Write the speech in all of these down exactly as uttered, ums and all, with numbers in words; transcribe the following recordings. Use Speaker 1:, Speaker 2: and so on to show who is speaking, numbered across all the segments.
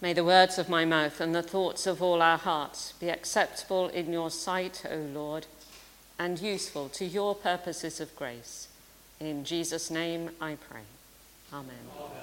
Speaker 1: May the words of my mouth and the thoughts of all our hearts be acceptable in your sight, O Lord, and useful to your purposes of grace. In Jesus' name I pray. Amen. Amen.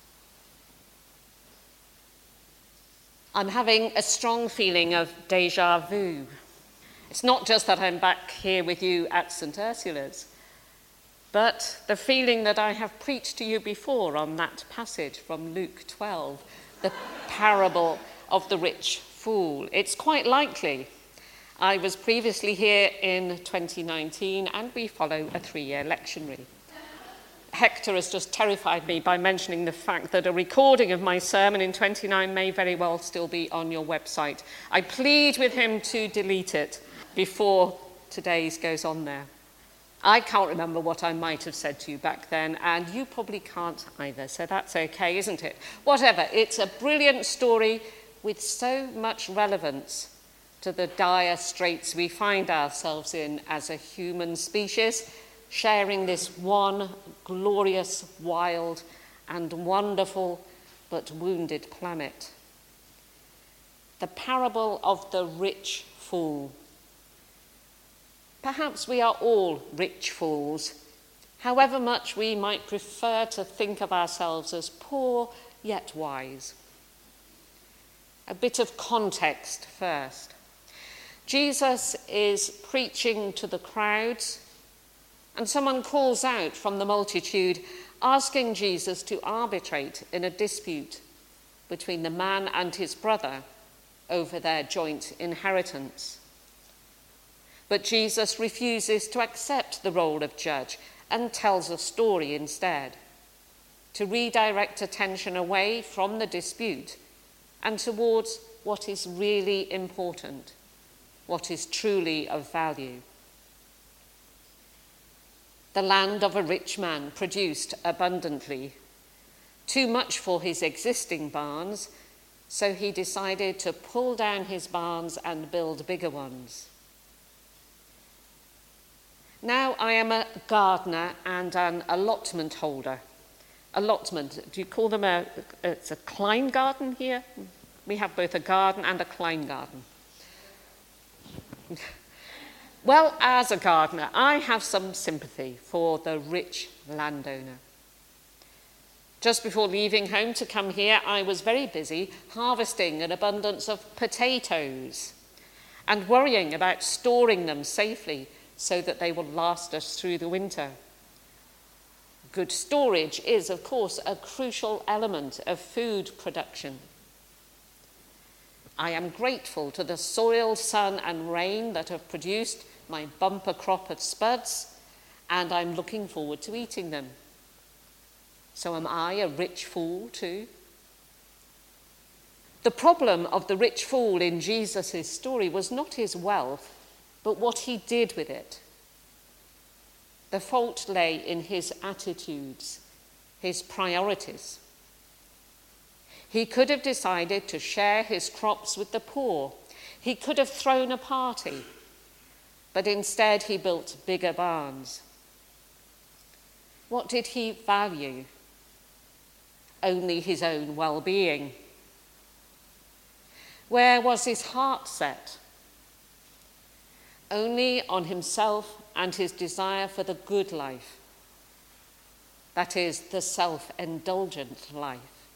Speaker 1: I'm having a strong feeling of déjà vu. It's not just that I'm back here with you at St Ursula's, but the feeling that I have preached to you before on that passage from Luke twelve, the parable of the rich fool. It's quite likely. I was previously here in twenty nineteen, and we follow a three-year lectionary. Hector has just terrified me by mentioning the fact that a recording of my sermon in twenty-nine may very well still be on your website. I plead with him to delete it before today's goes on there. I can't remember what I might have said to you back then, and you probably can't either, so that's okay, isn't it? Whatever, it's a brilliant story with so much relevance to the dire straits we find ourselves in as a human species, sharing this one glorious, wild, and wonderful but wounded planet. The parable of the rich fool. Perhaps we are all rich fools, however much we might prefer to think of ourselves as poor yet wise. A bit of context first. Jesus is preaching to the crowds, and someone calls out from the multitude, asking Jesus to arbitrate in a dispute between the man and his brother over their joint inheritance. But Jesus refuses to accept the role of judge and tells a story instead, to redirect attention away from the dispute and towards what is really important, what is truly of value. The land of a rich man produced abundantly, too much for his existing barns, so he decided to pull down his barns and build bigger ones. Now I am a gardener and an allotment holder. Allotment, do you call them a, it's a Kleingarten here? We have both a garden and a Kleingarten. Well, as a gardener, I have some sympathy for the rich landowner. Just before leaving home to come here, I was very busy harvesting an abundance of potatoes and worrying about storing them safely so that they will last us through the winter. Good storage is, of course, a crucial element of food production. I am grateful to the soil, sun, and rain that have produced my bumper crop of spuds, and I'm looking forward to eating them. So am I a rich fool too? The problem of the rich fool in Jesus' story was not his wealth, but what he did with it. The fault lay in his attitudes, his priorities. He could have decided to share his crops with the poor. He could have thrown a party, but instead he built bigger barns. What did he value? Only his own well-being. Where was his heart set? Only on himself and his desire for the good life. That is, the self-indulgent life.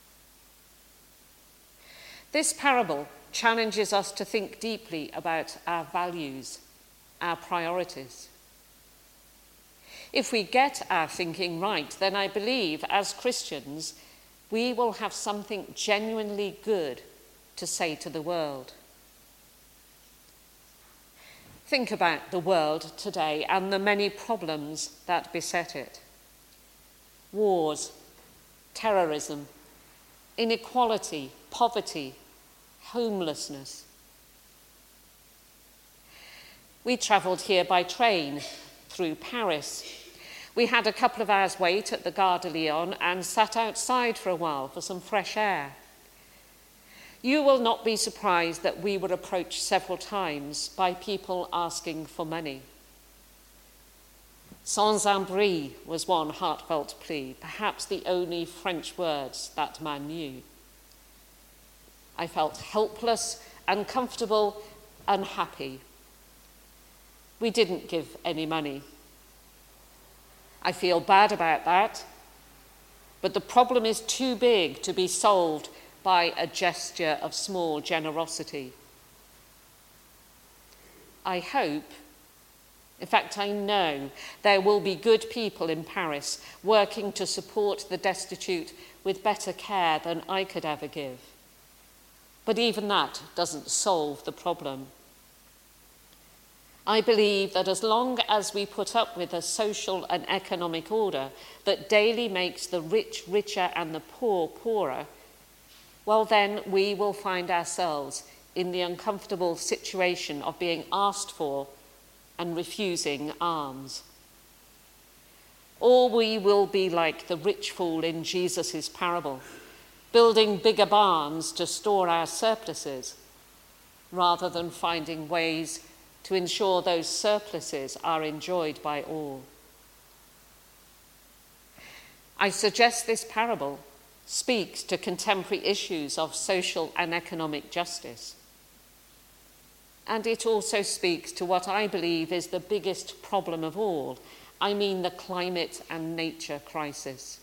Speaker 1: This parable challenges us to think deeply about our values, our priorities. If we get our thinking right, then I believe, as Christians, we will have something genuinely good to say to the world. Think about the world today and the many problems that beset it. Wars, terrorism, inequality, poverty, homelessness. We travelled here by train through Paris. We had a couple of hours wait at the Gare de Lyon and sat outside for a while for some fresh air. You will not be surprised that we were approached several times by people asking for money. Sans-abri was one heartfelt plea, perhaps the only French words that man knew. I felt helpless, uncomfortable, unhappy. We didn't give any money. I feel bad about that, but the problem is too big to be solved by a gesture of small generosity. I hope, in fact I know, there will be good people in Paris working to support the destitute with better care than I could ever give. But even that doesn't solve the problem. I believe that as long as we put up with a social and economic order that daily makes the rich richer and the poor poorer, well then we will find ourselves in the uncomfortable situation of being asked for and refusing alms. Or we will be like the rich fool in Jesus' parable, building bigger barns to store our surpluses, rather than finding ways to ensure those surpluses are enjoyed by all. I suggest this parable speaks to contemporary issues of social and economic justice. And it also speaks to what I believe is the biggest problem of all. I mean the climate and nature crisis.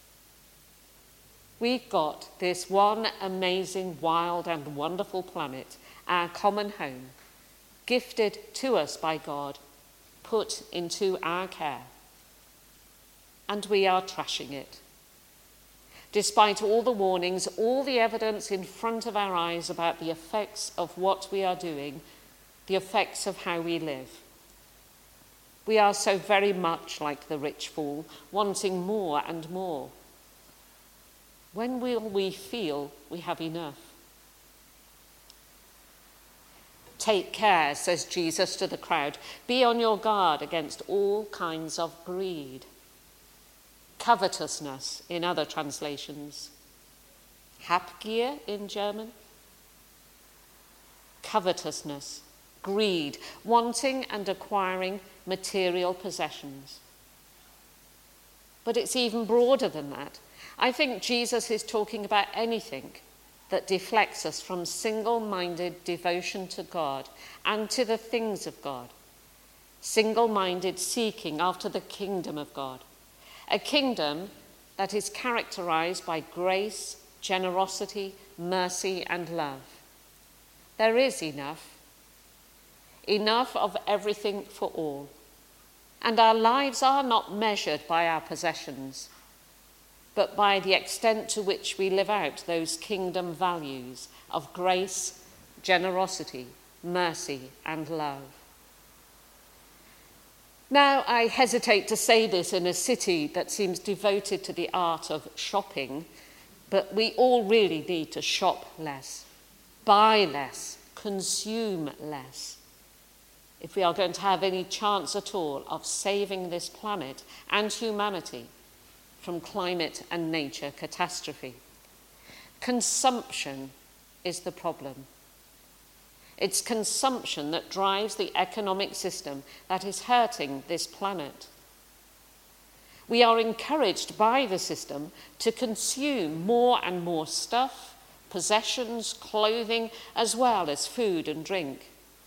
Speaker 1: We've got this one amazing, wild and wonderful planet, our common home, gifted to us by God, put into our care. And we are trashing it. Despite all the warnings, all the evidence in front of our eyes about the effects of what we are doing, the effects of how we live. We are so very much like the rich fool, wanting more and more. When will we feel we have enough? Take care, says Jesus to the crowd. Be on your guard against all kinds of greed. Covetousness in other translations. Habgier in German. Covetousness, greed, wanting and acquiring material possessions. But it's even broader than that. I think Jesus is talking about anything that deflects us from single-minded devotion to God and to the things of God. Single-minded seeking after the kingdom of God. A kingdom that is characterized by grace, generosity, mercy, and love. There is enough. Enough of everything for all. And our lives are not measured by our possessions, but by the extent to which we live out those kingdom values of grace, generosity, mercy, and love. Now, I hesitate to say this in a city that seems devoted to the art of shopping, but we all really need to shop less, buy less, consume less, if we are going to have any chance at all of saving this planet and humanity from climate and nature catastrophe. Consumption is the problem. It's consumption that drives the economic system that is hurting this planet. We are encouraged by the system to consume more and more stuff, possessions, clothing, as well as food and drink.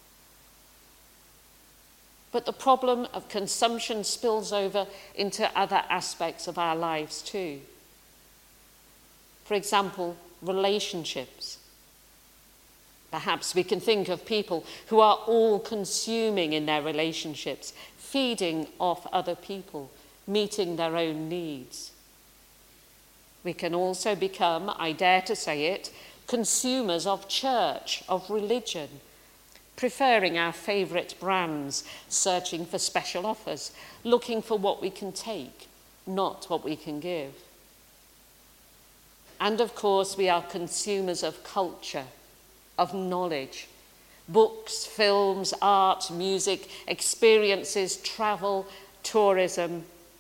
Speaker 1: But the problem of consumption spills over into other aspects of our lives too. For example, relationships. Perhaps we can think of people who are all consuming in their relationships, feeding off other people, meeting their own needs. We can also become, I dare to say it, consumers of church, of religion, preferring our favourite brands, searching for special offers, looking for what we can take, not what we can give. And of course, we are consumers of culture, of knowledge, books, films, art, music, experiences, travel, tourism.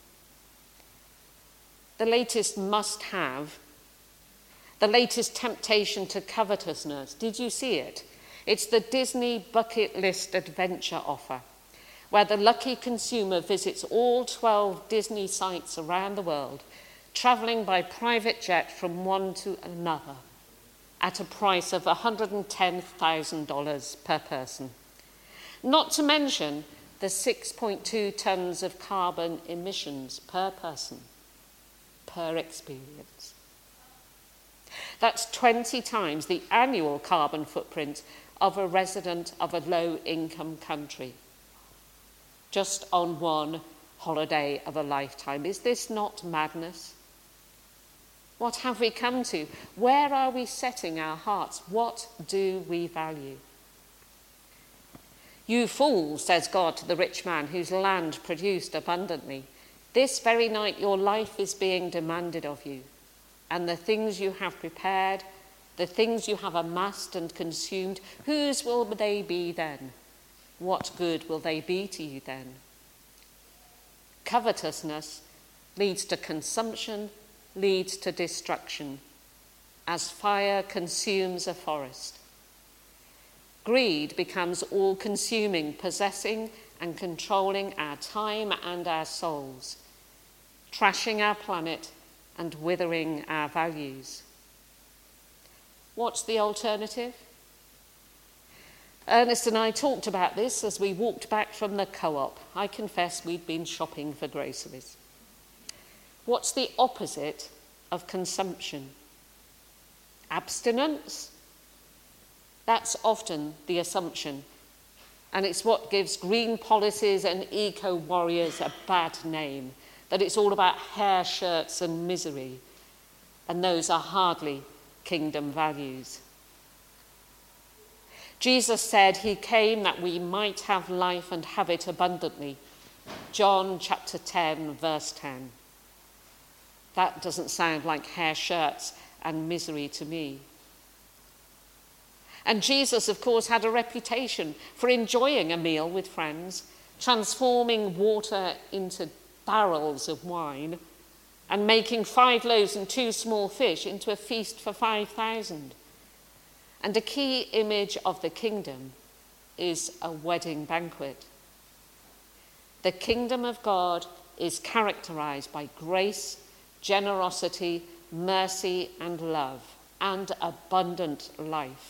Speaker 1: The latest must-have, the latest temptation to covetousness. Did you see it? It's the Disney bucket list adventure offer, where the lucky consumer visits all twelve Disney sites around the world, travelling by private jet from one to another, at a price of one hundred ten thousand dollars per person. Not to mention the six point two tonnes of carbon emissions per person, per experience. That's twenty times the annual carbon footprint of a resident of a low-income country, just on one holiday of a lifetime. Is this not madness? What have we come to? Where are we setting our hearts? What do we value? You fool, says God to the rich man whose land produced abundantly. This very night your life is being demanded of you, and the things you have prepared, the things you have amassed and consumed, whose will they be then? What good will they be to you then? Covetousness leads to consumption, leads to destruction, as fire consumes a forest. Greed becomes all-consuming, possessing and controlling our time and our souls, trashing our planet and withering our values. What's the alternative? Ernest and I talked about this as we walked back from the co-op. I confess we'd been shopping for groceries. What's the opposite of consumption? Abstinence? That's often the assumption, and it's what gives green policies and eco-warriors a bad name, that it's all about hair shirts and misery, and those are hardly kingdom values. Jesus said he came that we might have life and have it abundantly. John chapter ten, verse ten. That doesn't sound like hair shirts and misery to me. And Jesus, of course, had a reputation for enjoying a meal with friends, transforming water into barrels of wine, and making five loaves and two small fish into a feast for five thousand. And a key image of the kingdom is a wedding banquet. The kingdom of God is characterized by grace, generosity, mercy, and love, and abundant life.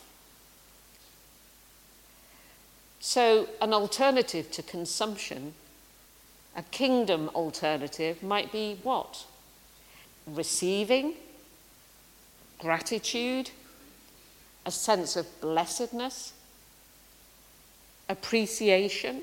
Speaker 1: So an alternative to consumption, a kingdom alternative, might be what? Receiving, gratitude, a sense of blessedness, appreciation.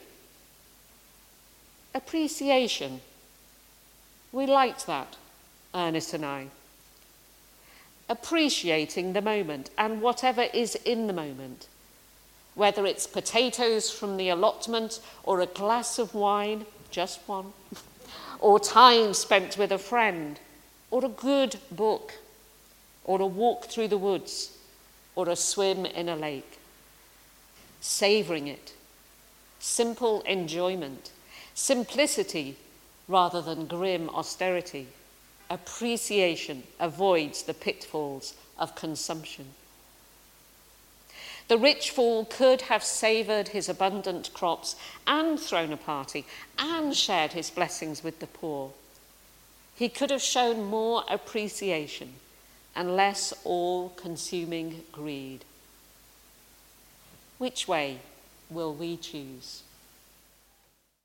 Speaker 1: Appreciation. We liked that, Ernest and I. Appreciating the moment and whatever is in the moment, whether it's potatoes from the allotment or a glass of wine, just one, or time spent with a friend, or a good book, or a walk through the woods, or a swim in a lake. Savouring it. Simple enjoyment. Simplicity rather than grim austerity. Appreciation avoids the pitfalls of consumption. The rich fool could have savoured his abundant crops and thrown a party and shared his blessings with the poor. He could have shown more appreciation and less all-consuming greed. Which way will we choose?